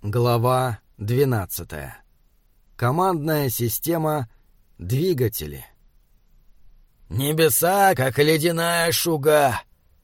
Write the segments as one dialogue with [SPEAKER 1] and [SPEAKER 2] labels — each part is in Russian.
[SPEAKER 1] Глава 12. Командная система «Двигатели».
[SPEAKER 2] Небеса, как ледяная шуга.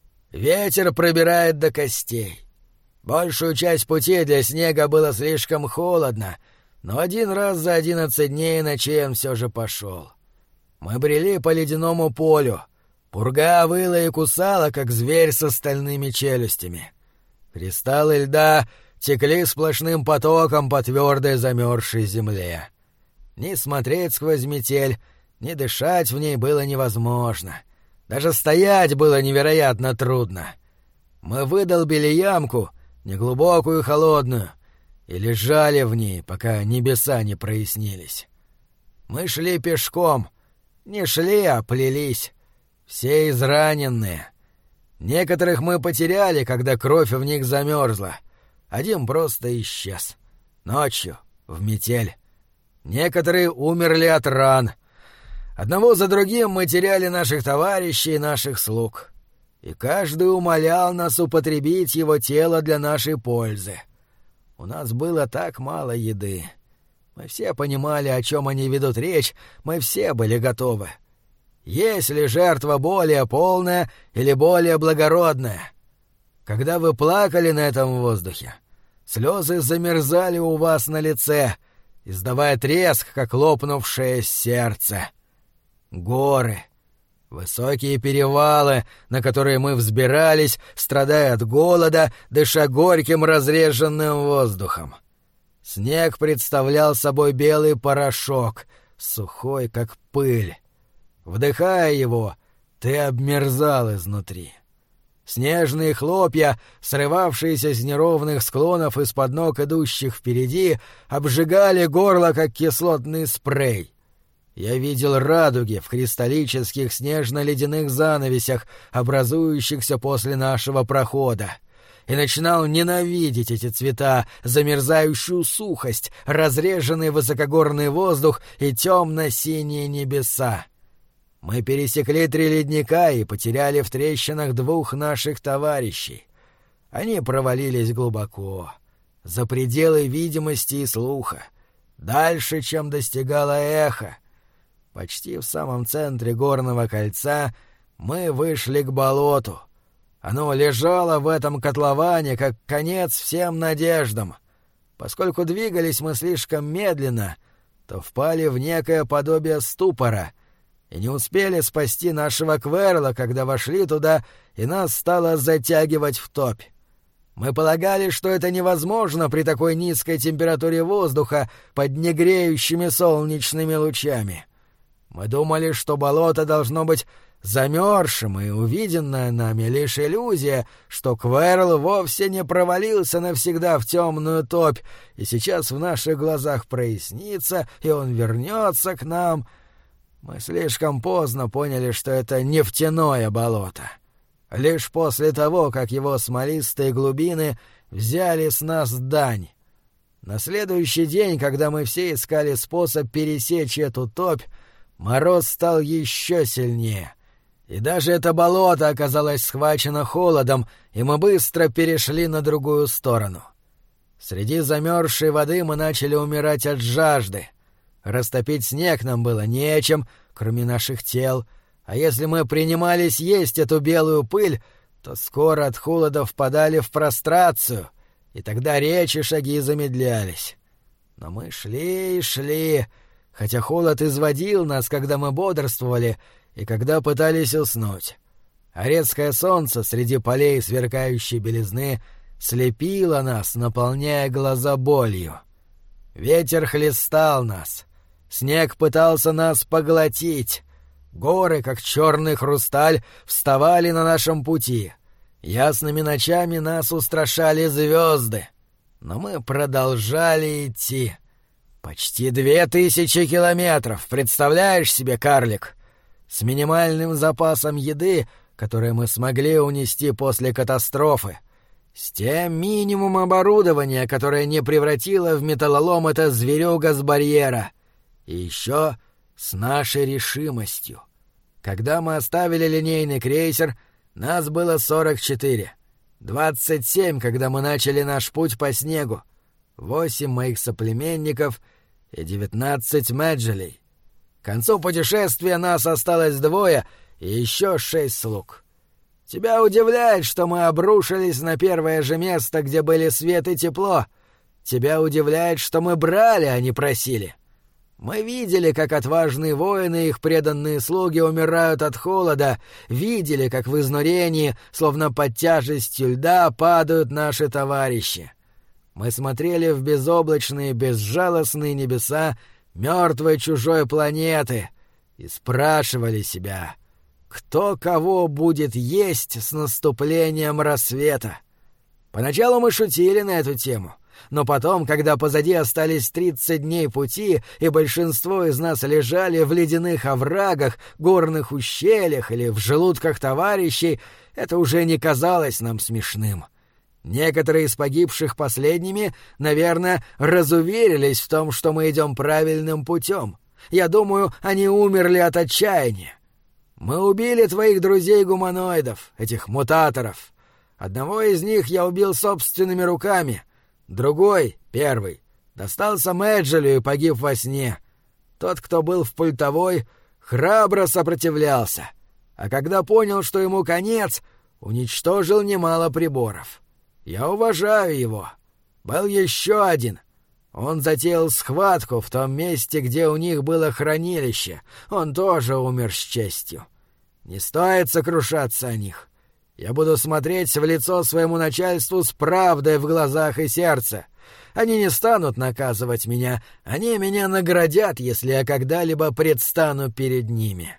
[SPEAKER 2] Ветер пробирает до костей. Большую часть пути для снега было слишком холодно, но один раз за 11 дней и ночей он все же пошел. Мы брели по ледяному полю. Пурга выла и кусала, как зверь с остальными челюстями. Кристаллы льда текли сплошным потоком по твердой замерзшей земле. Ни смотреть сквозь метель, ни дышать в ней было невозможно. Даже стоять было невероятно трудно. Мы выдолбили ямку, неглубокую и холодную, и лежали в ней, пока небеса не прояснились. Мы шли пешком. Не шли, а плелись. Все израненные. Некоторых мы потеряли, когда кровь в них замерзла. Один просто исчез. Ночью, в метель. Некоторые умерли от ран. Одного за другим мы теряли наших товарищей и наших слуг. И каждый умолял нас употребить его тело для нашей пользы. У нас было так мало еды. Мы все понимали, о чем они ведут речь, мы все были готовы. Есть ли жертва более полная или более благородная? Когда вы плакали на этом воздухе, слезы замерзали у вас на лице, издавая треск, как лопнувшее сердце. Горы, высокие перевалы, на которые мы взбирались, страдая от голода, дыша горьким разреженным воздухом. Снег представлял собой белый порошок, сухой, как пыль. Вдыхая его, ты обмерзал изнутри. Снежные хлопья, срывавшиеся с неровных склонов из-под ног идущих впереди, обжигали горло, как кислотный спрей. Я видел радуги в кристаллических снежно-ледяных занавесях, образующихся после нашего прохода, и начинал ненавидеть эти цвета, замерзающую сухость, разреженный высокогорный воздух и темно-синие небеса. Мы пересекли 3 ледника и потеряли в трещинах 2 наших товарищей. Они провалились глубоко, за пределы видимости и слуха, дальше, чем достигало эхо. Почти в самом центре горного кольца мы вышли к болоту. Оно лежало в этом котловане, как конец всем надеждам. Поскольку двигались мы слишком медленно, то впали в некое подобие ступора — и не успели спасти нашего Кверла, когда вошли туда, и нас стало затягивать в топь. Мы полагали, что это невозможно при такой низкой температуре воздуха под негреющими солнечными лучами. Мы думали, что болото должно быть замерзшим, и увиденная нами лишь иллюзия, что Кверл вовсе не провалился навсегда в темную топь, и сейчас в наших глазах прояснится, и он вернется к нам. Мы слишком поздно поняли, что это нефтяное болото. Лишь после того, как его смолистые глубины взяли с нас дань. На следующий день, когда мы все искали способ пересечь эту топь, мороз стал еще сильнее. И даже это болото оказалось схвачено холодом, и мы быстро перешли на другую сторону. Среди замерзшей воды мы начали умирать от жажды. Растопить снег нам было нечем, кроме наших тел, а если мы принимались есть эту белую пыль, то скоро от холода впадали в прострацию, и тогда речь и шаги замедлялись. Но мы шли и шли, хотя холод изводил нас, когда мы бодрствовали и когда пытались уснуть. А резкое солнце среди полей сверкающей белизны слепило нас, наполняя глаза болью. Ветер хлестал нас. Снег пытался нас поглотить. Горы, как черный хрусталь, вставали на нашем пути. Ясными ночами нас устрашали звезды. Но мы продолжали идти. Почти 2000 километров, представляешь себе, карлик? С минимальным запасом еды, который мы смогли унести после катастрофы. С тем минимумом оборудования, которое не превратило в металлолом эта зверюга с барьера. И еще с нашей решимостью. Когда мы оставили линейный крейсер, нас было 44. 27, когда мы начали наш путь по снегу. 8 моих соплеменников и 19 Меджелей. К концу путешествия нас осталось 2 и еще 6 слуг. Тебя удивляет, что мы обрушились на первое же место, где были свет и тепло. Тебя удивляет, что мы брали, а не просили. Мы видели, как отважные воины и их преданные слуги умирают от холода, видели, как в изнурении, словно под тяжестью льда, падают наши товарищи. Мы смотрели в безоблачные, безжалостные небеса мертвой чужой планеты и спрашивали себя, кто кого будет есть с наступлением рассвета. Поначалу мы шутили на эту тему. Но потом, когда позади остались 30 дней пути, и большинство из нас лежали в ледяных оврагах, горных ущельях или в желудках товарищей, это уже не казалось нам смешным. Некоторые из погибших последними, наверное, разуверились в том, что мы идем правильным путем. Я думаю, они умерли от отчаяния. Мы убили твоих друзей-гуманоидов, этих мутаторов. Одного из них я убил собственными руками. Другой, первый, достался Меджелю и погиб во сне. Тот, кто был в пультовой, храбро сопротивлялся, а когда понял, что ему конец, уничтожил немало приборов. Я уважаю его. Был еще один. Он затеял схватку в том месте, где у них было хранилище. Он тоже умер с честью. Не стоит сокрушаться о них. Я буду смотреть в лицо своему начальству с правдой в глазах и сердце. Они не станут наказывать меня, они меня наградят, если я когда-либо предстану перед ними».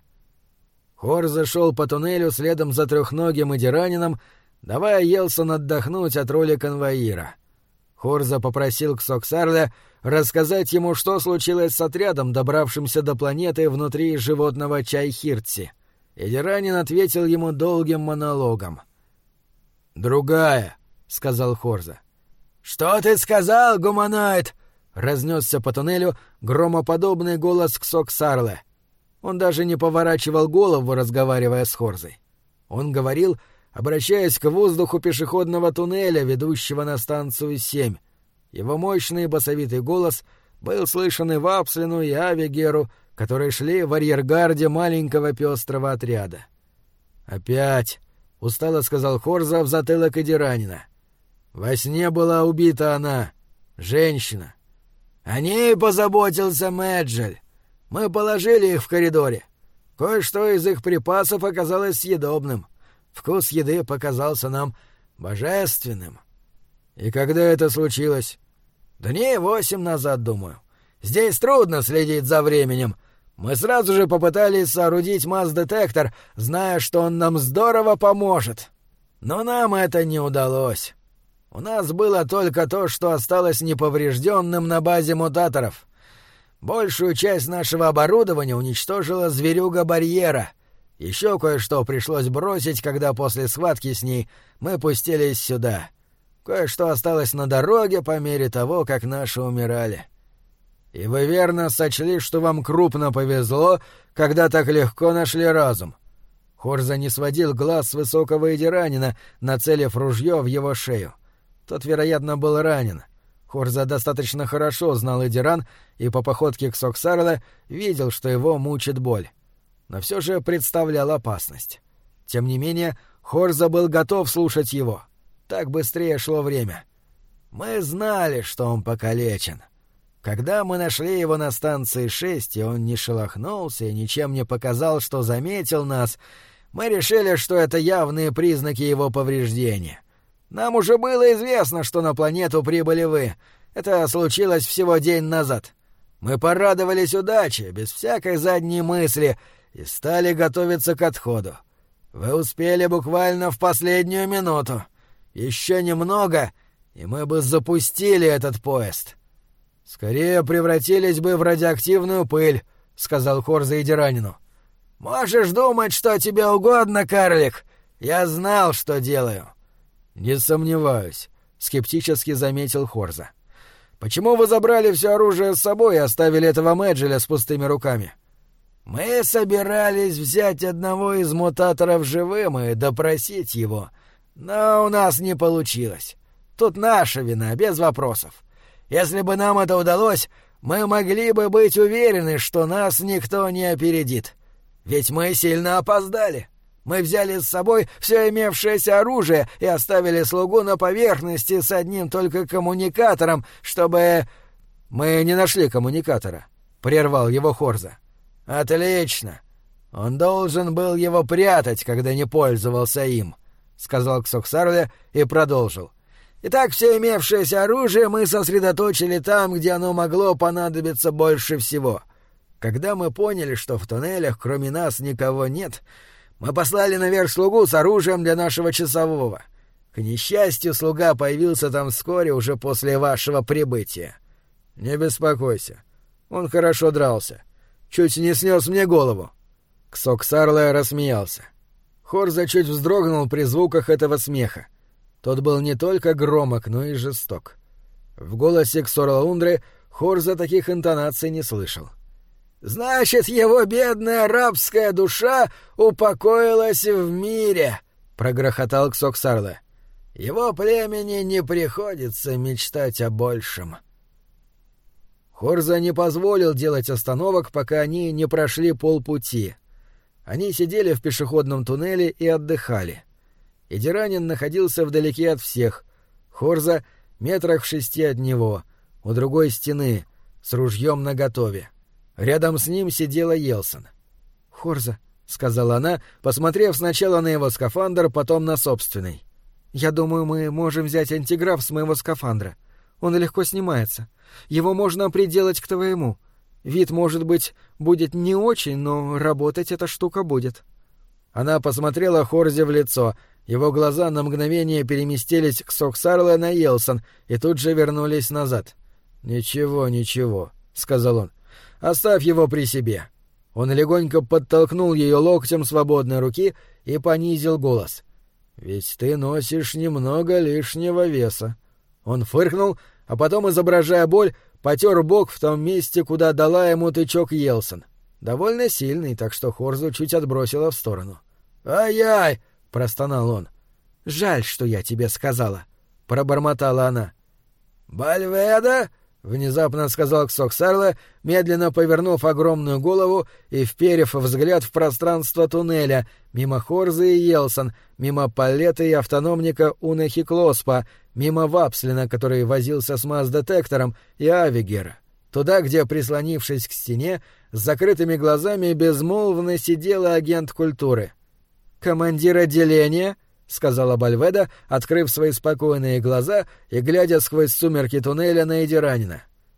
[SPEAKER 2] Хорза шел по туннелю следом за трехногим идиранином, давая Йелсон отдохнуть от роли конвоира. Хорза попросил Ксоксарля рассказать ему, что случилось с отрядом, добравшимся до планеты внутри животного Чайхиртси. Идиранин ответил ему долгим монологом. «Другая», — сказал Хорза. «Что ты сказал, гуманоид?» — разнесся по туннелю громоподобный голос Ксоксарле. Он даже не поворачивал голову, разговаривая с Хорзой. Он говорил, обращаясь к воздуху пешеходного туннеля, ведущего на станцию 7. Его мощный басовитый голос был слышен и в Апслину, и Авигеру, которые шли в арьергарде маленького пестрого отряда. «Опять», — устало сказал Хорза в затылок Идиранина. «Во сне была убита она, женщина. О ней позаботился Меджель. Мы положили их в коридоре. Кое-что из их припасов оказалось съедобным. Вкус еды показался нам божественным». «И когда это случилось?» «Дней 8 назад, думаю. Здесь трудно следить за временем. Мы сразу же попытались соорудить масс-детектор, зная, что он нам здорово поможет. Но нам это не удалось. У нас было только то, что осталось неповрежденным на базе мутаторов. Большую часть нашего оборудования уничтожила зверюга барьера. Еще кое-что пришлось бросить, когда после схватки с ней мы пустились сюда. Кое-что осталось на дороге по мере того, как наши умирали. И вы верно сочли, что вам крупно повезло, когда так легко нашли разум». Хорза не сводил глаз с высокого идиранина, нацелив ружье в его шею. Тот, вероятно, был ранен. Хорза достаточно хорошо знал Идиран и по походке Ксоксарла видел, что его мучит боль. Но все же представлял опасность. Тем не менее, Хорза был готов слушать его. Так быстрее шло время. Мы знали, что он покалечен. Когда мы нашли его на станции 6, и он не шелохнулся и ничем не показал, что заметил нас, мы решили, что это явные признаки его повреждения. Нам уже было известно, что на планету прибыли вы. Это случилось всего день назад. Мы порадовались удаче, без всякой задней мысли, и стали готовиться к отходу. Вы успели буквально в последнюю минуту. Еще немного, и мы бы запустили этот поезд. «Скорее превратились бы в радиоактивную пыль», — сказал Хорза Идиранину. «Можешь думать, что тебе угодно, карлик. Я знал, что делаю». «Не сомневаюсь», — скептически заметил Хорза. «Почему вы забрали все оружие с собой и оставили этого Меджеля с пустыми руками?» «Мы собирались взять одного из мутаторов живым и допросить его, но у нас не получилось. Тут наша вина, без вопросов. Если бы нам это удалось, мы могли бы быть уверены, что нас никто не опередит. Ведь мы сильно опоздали. Мы взяли с собой все имевшееся оружие и оставили слугу на поверхности с одним только коммуникатором, чтобы... Мы не нашли коммуникатора, — прервал его Хорза. Отлично. Он должен был его прятать, когда не пользовался им, — сказал Ксоксарле и продолжил. Итак, все имевшееся оружие мы сосредоточили там, где оно могло понадобиться больше всего. Когда мы поняли, что в туннелях кроме нас никого нет, мы послали наверх слугу с оружием для нашего часового. К несчастью, слуга появился там вскоре уже после вашего прибытия. Не беспокойся. Он хорошо дрался. Чуть не снес мне голову. Ксоксарле рассмеялся. Хорза чуть вздрогнул при звуках этого смеха. Тот был не только громок, но и жесток. В голосе Ксорлаундры Хорза таких интонаций не слышал. «Значит, его бедная рабская душа упокоилась в мире», — прогрохотал Ксоксарле. «Его племени не приходится мечтать о большем». Хорза не позволил делать остановок, пока они не прошли полпути. Они сидели в пешеходном туннеле и отдыхали. Идиранин находился вдалеке от всех. Хорза метрах в 6 от него, у другой стены, с ружьем наготове. Рядом с ним сидела Елсон. «Хорза», — сказала она, посмотрев сначала на его скафандр, потом на собственный. «Я думаю, мы можем взять антиграф с моего скафандра. Он легко снимается. Его можно приделать к твоему. Вид, может быть, будет не очень, но работать эта штука будет». Она посмотрела Хорзе в лицо. Его глаза на мгновение переместились к Ксоксарле на Елсон и тут же вернулись назад. «Ничего, ничего», — сказал он. «Оставь его при себе». Он легонько подтолкнул ее локтем свободной руки и понизил голос. «Ведь ты носишь немного лишнего веса». Он фыркнул, а потом, изображая боль, потер бок в том месте, куда дала ему тычок Елсон. Довольно сильный, так что Хорзу чуть отбросила в сторону. «Ай-яй!» — простонал он. «Жаль, что я тебе сказала», — пробормотала она. «Бальведа!» — внезапно сказал Ксоксарле, медленно повернув огромную голову и вперев взгляд в пространство туннеля, мимо Хорзы и Елсон, мимо Паллета и автономника Унехиклоспа, мимо Вапслина, который возился с масс-детектором, и Авигера. Туда, где, прислонившись к стене, с закрытыми глазами безмолвно сидела агент культуры. «Командир отделения», — сказала Бальведа, открыв свои спокойные глаза и глядя сквозь сумерки туннеля на Идиранина.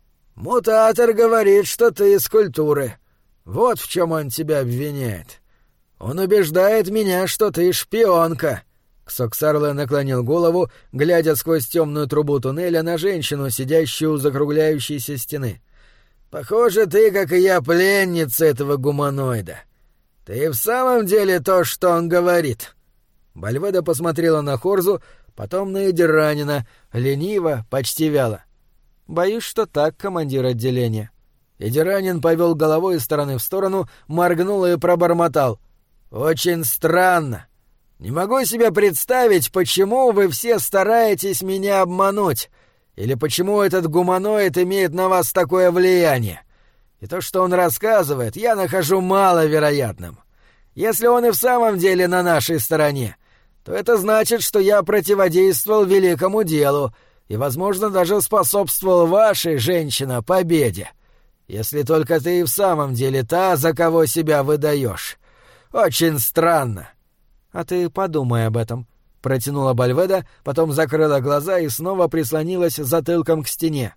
[SPEAKER 2] «Мутатор говорит, что ты из культуры. Вот в чем он тебя обвиняет. Он убеждает меня, что ты шпионка». Ксоксарле наклонил голову, глядя сквозь темную трубу туннеля на женщину, сидящую у закругляющейся стены. «Похоже, ты, как и я, пленница этого гуманоида. Ты в самом деле то, что он говорит». Бальведа посмотрела на Хорзу, потом на Идиранина, лениво, почти вяло. «Боюсь, что так, командир отделения». Идиранин повел головой из стороны в сторону, моргнул и пробормотал. «Очень странно. Не могу себе представить, почему вы все стараетесь меня обмануть, или почему этот гуманоид имеет на вас такое влияние. И то, что он рассказывает, я нахожу маловероятным. Если он и в самом деле на нашей стороне, то это значит, что я противодействовал великому делу и, возможно, даже способствовал вашей, женщина, победе. Если только ты и в самом деле та, за кого себя выдаешь. Очень странно». «А ты подумай об этом», — протянула Бальведа, потом закрыла глаза и снова прислонилась затылком к стене.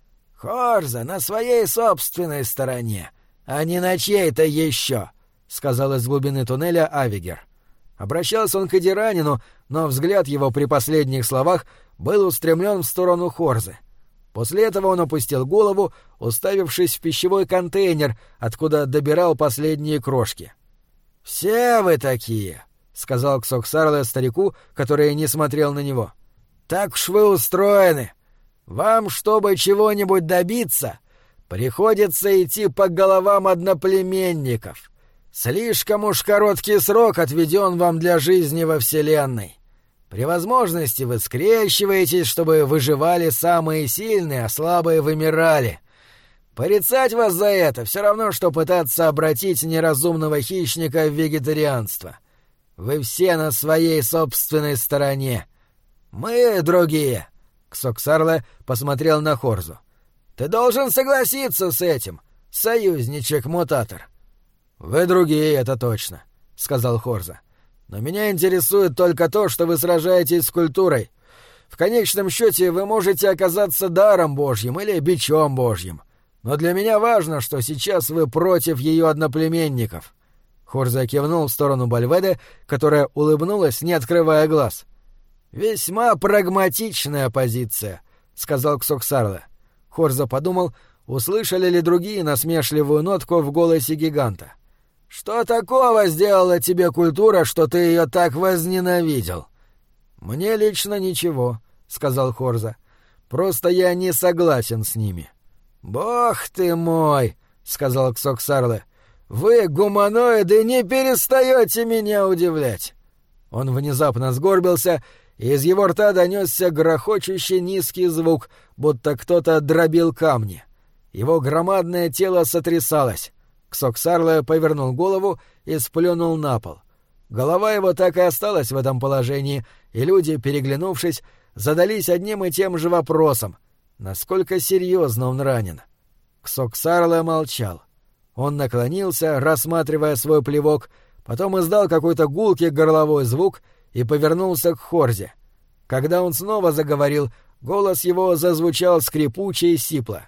[SPEAKER 2] «Хорза на своей собственной стороне, а не на чьей-то еще», — сказал из глубины туннеля Авигер. Обращался он к Идиранину, но взгляд его при последних словах был устремлен в сторону Хорзы. После этого он опустил голову, уставившись в пищевой контейнер, откуда добирал последние крошки. «Все вы такие», — сказал Ксоксарле старику, который не смотрел на него. «Так уж вы устроены. Вам, чтобы чего-нибудь добиться, приходится идти по головам одноплеменников. Слишком уж короткий срок отведен вам для жизни во Вселенной. При возможности вы скрещиваетесь, чтобы выживали самые сильные, а слабые вымирали. Порицать вас за это все равно, что пытаться обратить неразумного хищника в вегетарианство. Вы все на своей собственной стороне. Мы другие. Ксоксарле посмотрел на Хорзу. Ты должен согласиться с этим, союзничек-мутатор. Вы другие, это точно, сказал Хорза. Но меня интересует только то, что вы сражаетесь с культурой. В конечном счете вы можете оказаться даром Божьим или бичом Божьим. Но для меня важно, что сейчас вы против ее одноплеменников. Хорза кивнул в сторону Бальведе, которая улыбнулась, не открывая глаз. «Весьма прагматичная позиция», — сказал Ксоксарле. Хорза подумал, услышали ли другие насмешливую нотку в голосе гиганта. «Что такого сделала тебе культура, что ты ее так возненавидел?» «Мне лично ничего», — сказал Хорза. «Просто я не согласен с ними». «Бог ты мой», — сказал Ксоксарле. «Вы, гуманоиды, не перестаете меня удивлять!» Он внезапно сгорбился, и из его рта донесся грохочущий низкий звук, будто кто-то дробил камни. Его громадное тело сотрясалось. Ксоксарле повернул голову и сплюнул на пол. Голова его так и осталась в этом положении, и люди, переглянувшись, задались одним и тем же вопросом: насколько серьезно он ранен? Ксоксарле молчал. Он наклонился, рассматривая свой плевок, потом издал какой-то гулкий горловой звук и повернулся к Хорзе. Когда он снова заговорил, голос его зазвучал скрипуче и сипло.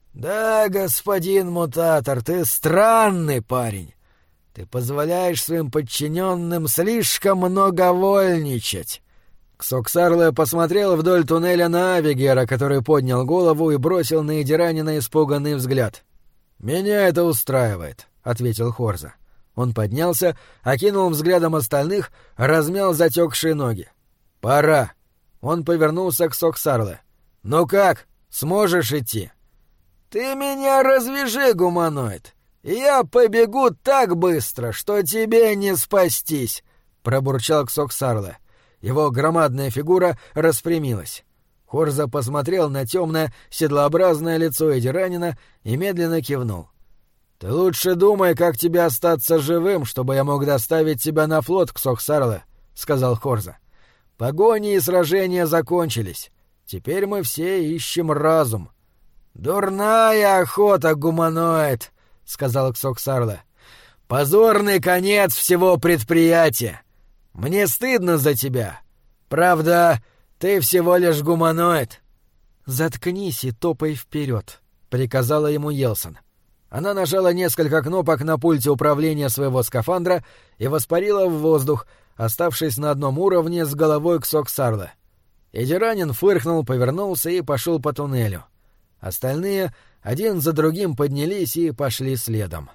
[SPEAKER 2] «Да, господин мутатор, ты странный парень. Ты позволяешь своим подчиненным слишком много вольничать». Ксоксарле посмотрел вдоль туннеля на Авигера, который поднял голову и бросил на Эдиранина испуганный взгляд. «Меня это устраивает», — ответил Хорза. Он поднялся, окинул взглядом остальных, размял затекшие ноги. «Пора». Он повернулся к Ксоксарле. «Ну как, сможешь идти?» «Ты меня развяжи, гуманоид, и я побегу так быстро, что тебе не спастись», — пробурчал Ксоксарле. Его громадная фигура распрямилась. Хорза посмотрел на темное, седлообразное лицо Эдиранина и медленно кивнул. «Ты лучше думай, как тебе остаться живым, чтобы я мог доставить тебя на флот, Ксоксарле», — сказал Хорза. «Погони и сражения закончились. Теперь мы все ищем разум». «Дурная охота, гуманоид», — сказал Ксоксарле. «Позорный конец всего предприятия. Мне стыдно за тебя. Правда, ты всего лишь гуманоид». «Заткнись и топай вперед», — приказала ему Йелсон. Она нажала несколько кнопок на пульте управления своего скафандра и воспарила в воздух, оставшись на одном уровне с головой Ксоксарле. Эдиранин фыркнул, повернулся и пошел по туннелю. Остальные один за другим поднялись и пошли следом.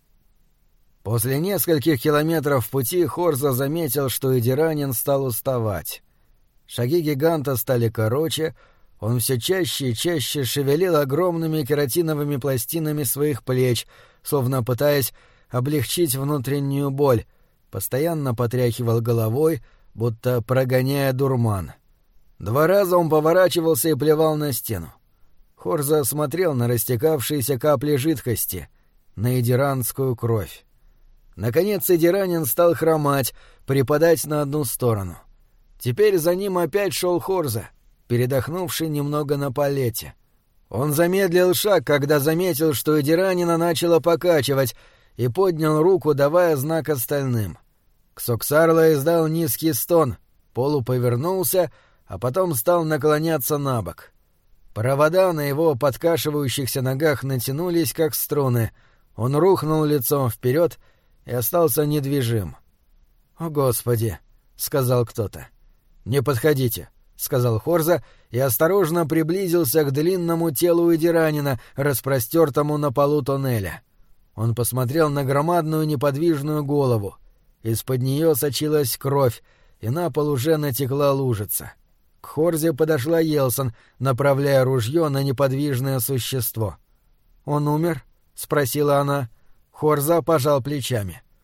[SPEAKER 2] После нескольких километров пути Хорза заметил, что Эдиранин стал уставать. Шаги гиганта стали короче, он все чаще и чаще шевелил огромными кератиновыми пластинами своих плеч, словно пытаясь облегчить внутреннюю боль, постоянно потряхивал головой, будто прогоняя дурман. 2 раза он поворачивался и плевал на стену. Хорза смотрел на растекавшиеся капли жидкости, на эдиранскую кровь. Наконец Эдиранин стал хромать, припадать на одну сторону. Теперь за ним опять шел Хорза, передохнувший немного на палете. Он замедлил шаг, когда заметил, что Эдиранина начало покачивать, и поднял руку, давая знак остальным. Ксоксарле издал низкий стон, полуповернулся, а потом стал наклоняться набок. Провода на его подкашивающихся ногах натянулись, как струны. Он рухнул лицом вперед и остался недвижим. «О, Господи!» — сказал кто-то. «Не подходите», — сказал Хорза и осторожно приблизился к длинному телу Эдиранина, распростертому на полу тоннеля. Он посмотрел на громадную неподвижную голову. Из-под нее сочилась кровь, и на пол уже натекла лужица. К Хорзе подошла Йелсон, направляя ружье на неподвижное существо. «Он умер?» — спросила она. Хорза пожал плечами.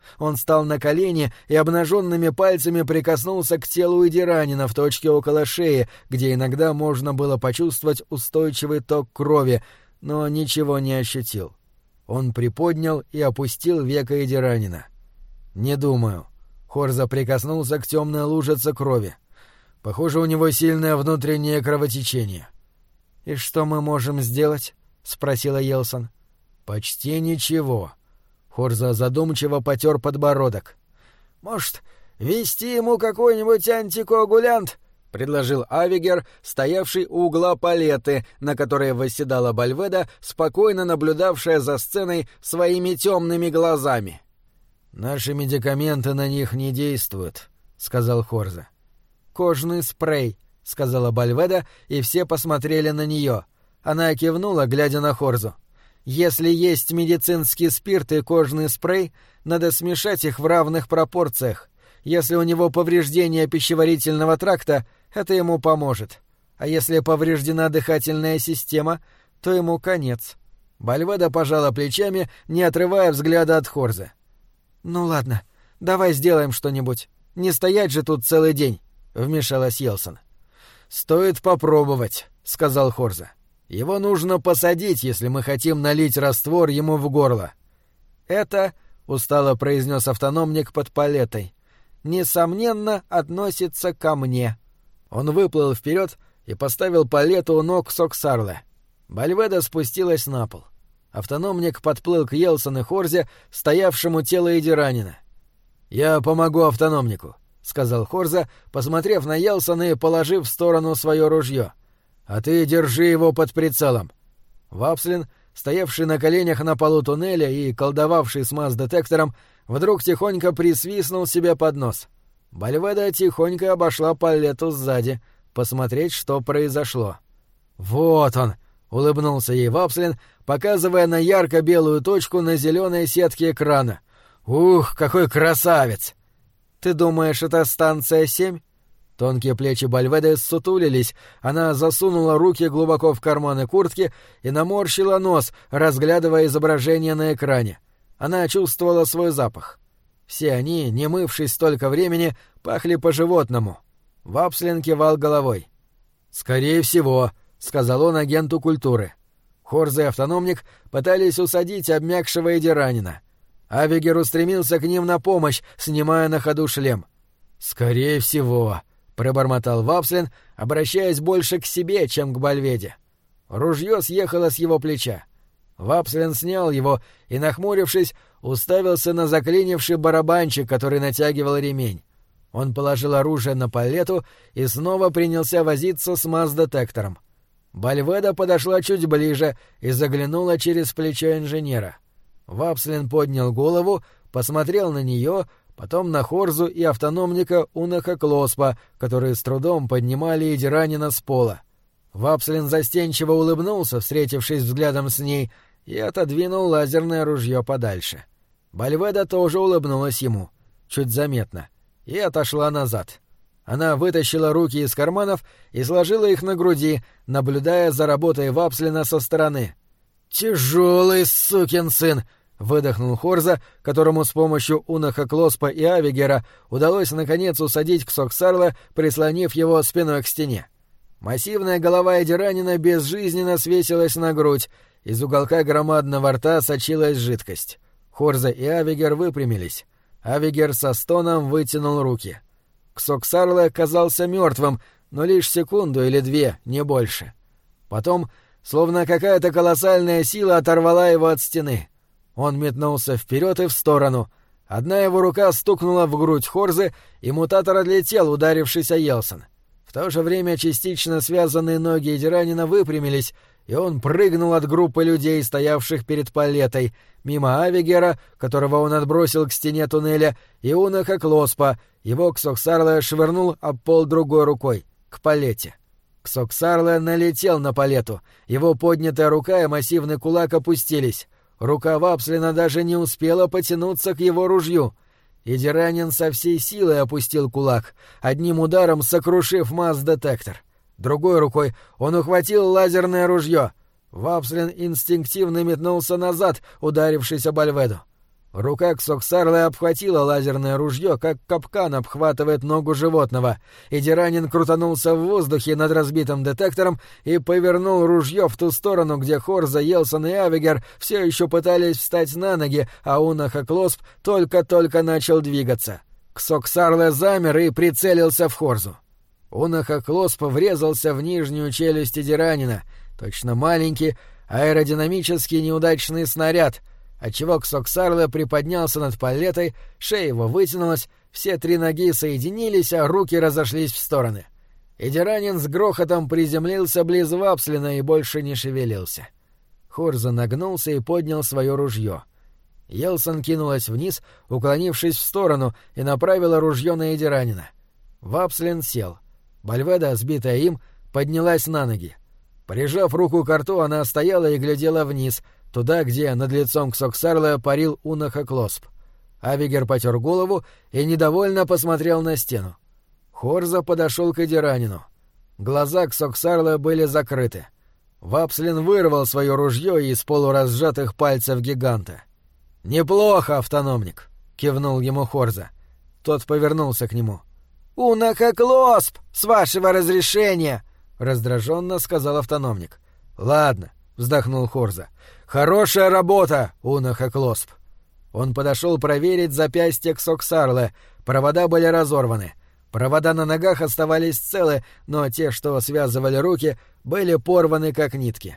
[SPEAKER 1] Он встал на колени и обнаженными пальцами прикоснулся к телу Эдиранина в точке около шеи, где иногда можно было почувствовать устойчивый ток крови, но ничего не ощутил. Он приподнял и опустил веко Эдиранина. «Не думаю». Хорза прикоснулся к темной лужице крови. «Похоже, у него сильное внутреннее кровотечение». «И что мы можем сделать?» — спросила Йелсон. «Почти ничего». Хорза задумчиво потер подбородок.
[SPEAKER 2] «Может, ввести ему какой-нибудь антикоагулянт?» — предложил Авигер, стоявший у угла палеты, на которой восседала Бальведа, спокойно наблюдавшая за сценой своими темными глазами.
[SPEAKER 1] «Наши медикаменты на них не действуют», — сказал Хорза. «Кожный спрей», — сказала Бальведа, и все посмотрели на нее. Она кивнула, глядя на Хорзу. «Если есть медицинский спирт и кожный спрей, надо смешать их в равных пропорциях. Если у него повреждение пищеварительного тракта, это ему поможет. А если повреждена дыхательная система, то ему конец». Бальведа пожала плечами, не отрывая взгляда от Хорзы. «Ну ладно, давай сделаем что-нибудь. Не стоять же тут целый день», — вмешалась Йелсон. «Стоит попробовать», — сказал Хорза. «Его нужно посадить, если мы хотим налить раствор ему в горло». «Это», — устало произнес автономник под палетой, — «несомненно относится ко мне». Он выплыл вперед и поставил палету у ног Соксарле. Бальведа спустилась на пол. Автономник подплыл к Йелсон и Хорзе, стоявшему тело Эдиранина. «Я помогу автономнику», — сказал Хорза, посмотрев на Йелсон и положив в сторону свое ружье. «А ты держи его под прицелом». Вапслин, стоявший на коленях на полу туннеля и колдовавший с маз-детектором, вдруг тихонько присвистнул себе под нос. Бальведа тихонько обошла палету сзади, посмотреть, что произошло. «Вот он!» — улыбнулся ей Вапслин, показывая на ярко-белую точку на зеленой сетке экрана. «Ух, какой красавец!» «Ты думаешь, это станция 7?» Тонкие плечи Бальведы ссутулились, она засунула руки глубоко в карманы куртки и наморщила нос, разглядывая изображение на экране. Она чувствовала свой запах. Все они, не мывшись столько времени, пахли по-животному. Вапслин кивал головой. «Скорее всего», — сказал он агенту культуры. Хорза и автономник пытались усадить обмякшего Эдиранина. Авигер устремился к ним на помощь, снимая на ходу шлем. «Скорее всего», — пробормотал Вапслин, обращаясь больше к себе, чем к Бальведе. Ружье съехало с его плеча. Вапслин снял его и, нахмурившись, уставился на заклинивший барабанчик, который натягивал ремень. Он положил оружие на палету и снова принялся возиться с маз-детектором. Бальведа подошла чуть ближе и заглянула через плечо инженера. Вапслин поднял голову, посмотрел на нее, потом на Хорзу и автономника Унаха Клоспа, которые с трудом поднимали Эдиранина с пола. Вапслин застенчиво улыбнулся, встретившись взглядом с ней, и отодвинул лазерное ружье подальше. Бальведа тоже улыбнулась ему, чуть заметно, и отошла назад. Она вытащила руки из карманов и сложила их на груди, наблюдая за работой Вапслина со стороны. «Тяжелый сукин сын!» — выдохнул Хорза, которому с помощью Унаха Клоспа и Авигера удалось наконец усадить Ксоксарла, прислонив его спиной к стене. Массивная голова Эдиранина безжизненно свесилась на грудь, из уголка громадного рта сочилась жидкость. Хорза и Авигер выпрямились. Авигер со стоном вытянул руки. Ксоксарле казался мертвым, но лишь секунду или две, не больше. Потом, словно какая-то колоссальная сила оторвала его от стены. Он метнулся вперед и в сторону. Одна его рука стукнула в грудь Хорзы, и мутатор отлетел, ударившись о Йелсон. В то же время частично связанные ноги Эдиранина выпрямились, и он прыгнул от группы людей, стоявших перед палетой, мимо Авигера, которого он отбросил к стене туннеля, и Унаха Клоспа. Его Ксоксарле швырнул об пол другой рукой, к палете. Ксоксарле налетел на палету. Его поднятая рука и массивный кулак опустились. Рука Вапслина даже не успела потянуться к его ружью. Эдиранин со всей силой опустил кулак, одним ударом сокрушив маз-детектор. Другой рукой он ухватил лазерное ружье. Вапслин инстинктивно метнулся назад, ударившись об Бальведу. Рука Ксоксарлы обхватила лазерное ружье, как капкан обхватывает ногу животного, и Диранин крутанулся в воздухе над разбитым детектором и повернул ружье в ту сторону, где Хорза, Йелсон и Авигер все еще пытались встать на ноги, а Унахаклосп только-только начал двигаться. Ксоксарле замер и прицелился в Хорзу. Унахаклосп врезался в нижнюю челюсть Диранина, точно маленький аэродинамический неудачный снаряд, отчего Ксоксарле приподнялся над палетой, шея его вытянулась, все 3 ноги соединились, а руки разошлись в стороны. И Диранин с грохотом приземлился близ Вапслина и больше не шевелился. Хорза нагнулся и поднял свое ружье. Йелсон кинулась вниз, уклонившись в сторону, и направила ружье на Диранина. Вапслин сел. Бальведа, сбитая им, поднялась на ноги. Прижав руку к рту, она стояла и глядела вниз, туда, где над лицом Ксоксарле парил Унахаклосп. Авигер потер голову и недовольно посмотрел на стену. Хорза подошел к Диранину. Глаза Ксоксарле были закрыты. Вапслин вырвал свое ружье из полуразжатых пальцев гиганта. «Неплохо, автономник!» — кивнул ему Хорза. Тот повернулся к нему. «Унахаклосп, с вашего разрешения!» — раздраженно сказал автономник. «Ладно», — вздохнул Хорза. «Хорошая работа, Унахаклосп!» Он подошел проверить запястье Ксоксарле. Провода были разорваны. Провода на ногах оставались целы, но те, что связывали руки, были порваны как нитки.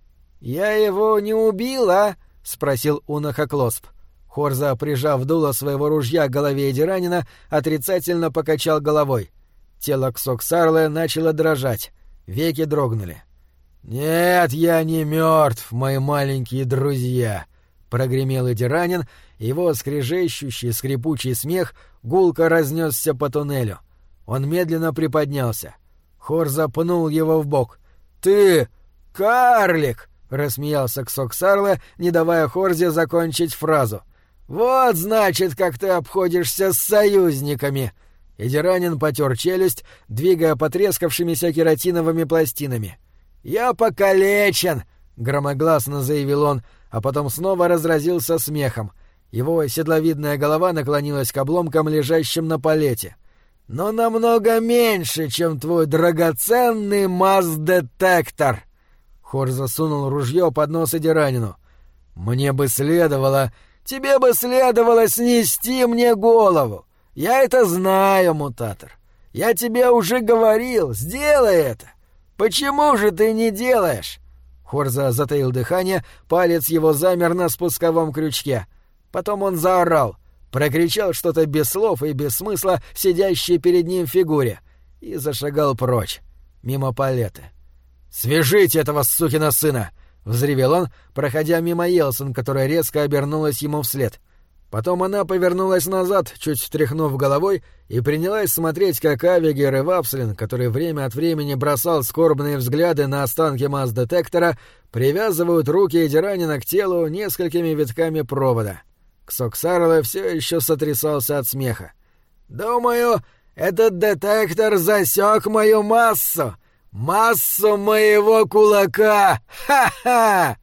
[SPEAKER 1] «Я его не убил, а?» — спросил Унахаклосп. Хорза, прижав дуло своего ружья к голове Диранина, отрицательно покачал головой. Тело Ксоксарле начало дрожать. Веки дрогнули. «Нет, я не мертв, мои маленькие друзья!» — прогремел Диранин, его скрежещущий, скрипучий смех гулко разнесся по туннелю. Он медленно приподнялся. Хорза пнул его в бок. «Ты карлик!» — рассмеялся Ксоксарле, не давая Хорзе закончить фразу. «Вот, значит, как ты обходишься с союзниками!» И Диранин потер челюсть, двигая потрескавшимися кератиновыми пластинами. «Я покалечен!» — громогласно заявил он, а потом снова разразился смехом. Его седловидная голова наклонилась к обломкам, лежащим на палете. «Но намного меньше, чем твой драгоценный масс-детектор!» Хорза сунул ружье под нос Диранину. «Мне бы следовало...» «Тебе бы следовало снести мне голову! Я это знаю, мутатор! Я тебе уже говорил, сделай это! Почему же ты не делаешь?» Хорза затаил дыхание, палец его замер на спусковом крючке. Потом он заорал, прокричал что-то без слов и без смысла сидящей перед ним фигуре и зашагал прочь, мимо палеты. «Свяжите этого сукина сына!» — взревел он, проходя мимо Йелсон, которая резко обернулась ему вслед. Потом она повернулась назад, чуть тряхнув головой, и принялась смотреть, как Авигер и Вапслин, который время от времени бросал скорбные взгляды на останки масс-детектора, привязывают руки Диранина к телу несколькими витками провода. Ксоксарле все еще сотрясался от смеха. «Думаю, этот детектор засек мою массу! Массу моего кулака! Ха-ха!»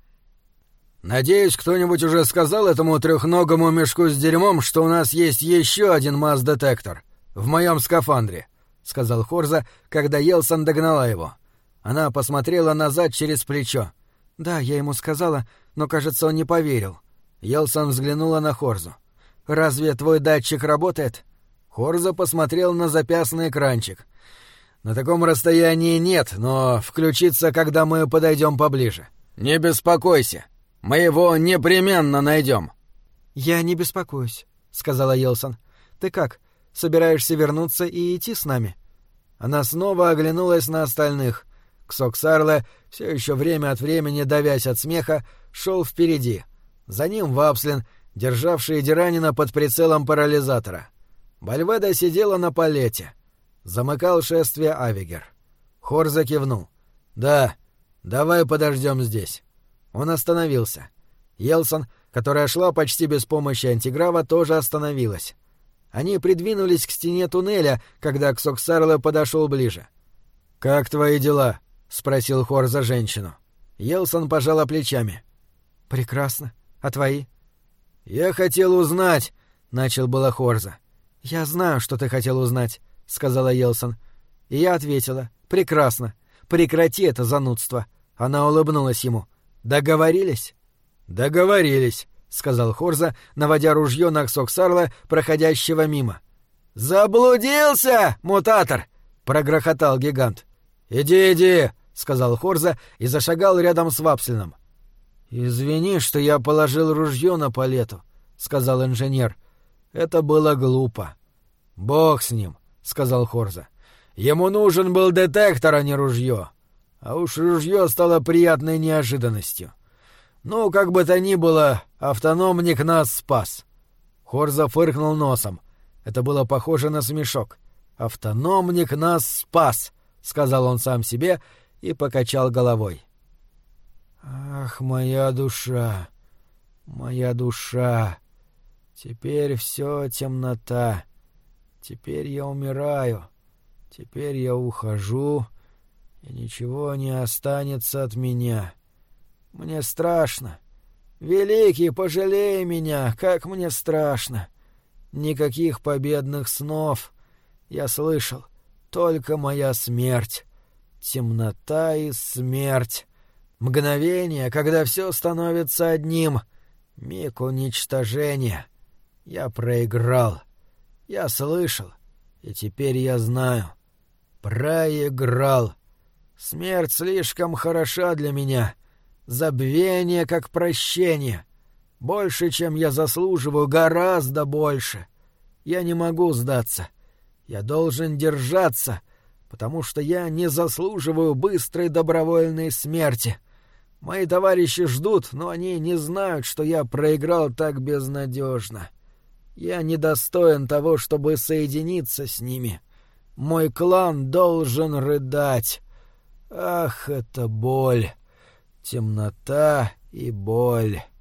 [SPEAKER 1] «Надеюсь, кто-нибудь уже сказал этому трехногому мешку с дерьмом, что у нас есть еще один масс-детектор в моем скафандре», — сказал Хорза, когда Йелсон догнала его. Она посмотрела назад через плечо. «Да, я ему сказала, но, кажется, он не поверил». Йелсон взглянула на Хорзу. «Разве твой датчик работает?» Хорза посмотрел на запястный экранчик. «На таком расстоянии нет, но включится, когда мы подойдем поближе. Не беспокойся, мы его непременно найдем». «Я не беспокоюсь», — сказала Йелсон. «Ты как, собираешься вернуться и идти с нами?» Она снова оглянулась на остальных. Ксоксарле, все еще время от времени давясь от смеха, шел впереди. За ним Вапслин, державший Диранина под прицелом парализатора. Бальведа сидела на палете. Замыкал шествие Авигер. Хорза кивнул. «Да, давай подождем здесь». Он остановился. Йелсон, которая шла почти без помощи антиграва, тоже остановилась. Они придвинулись к стене туннеля, когда Ксоксарле подошел ближе. «Как твои дела?» — спросил Хорза женщину. Йелсон пожала плечами. «Прекрасно. А твои?» «Я хотел узнать», — начал было Хорза. «Я знаю, что ты хотел узнать», — сказала Елсон. И я ответила: «Прекрасно. Прекрати это занудство». Она улыбнулась ему. «Договорились?» «Договорились», — сказал Хорза, наводя ружье на Ксоксарла, проходящего мимо. «Заблудился, мутатор!» — прогрохотал гигант. «Иди», — сказал Хорза и зашагал рядом с Вапсленом. «Извини, что я положил ружье на палету», — сказал инженер. «Это было глупо». «Бог с ним», — сказал Хорза. «Ему нужен был детектор, а не ружье. А уж ружье стало приятной неожиданностью. Ну, как бы то ни было, автономник нас спас». Хорза фыркнул носом. Это было похоже на смешок. «Автономник нас спас», — сказал он сам себе и покачал головой. «Ах, моя душа, моя душа! Теперь все темнота. Теперь я умираю. Теперь я ухожу, и ничего не останется от меня. Мне страшно. Великий, пожалей меня, как мне страшно. Никаких победных снов. Я слышал, только моя смерть. Темнота и смерть. Мгновение, когда все становится одним. Миг уничтожения. Я проиграл. Я слышал, и теперь я знаю. Проиграл. Смерть слишком хороша для меня. Забвение как прощение. Больше, чем я заслуживаю, гораздо больше. Я не могу сдаться. Я должен держаться, потому что я не заслуживаю быстрой добровольной смерти. Мои товарищи ждут, но они не знают, что я проиграл так безнадежно. Я недостоин того, чтобы соединиться с ними. Мой клан должен рыдать. Ах, это боль! Темнота и боль!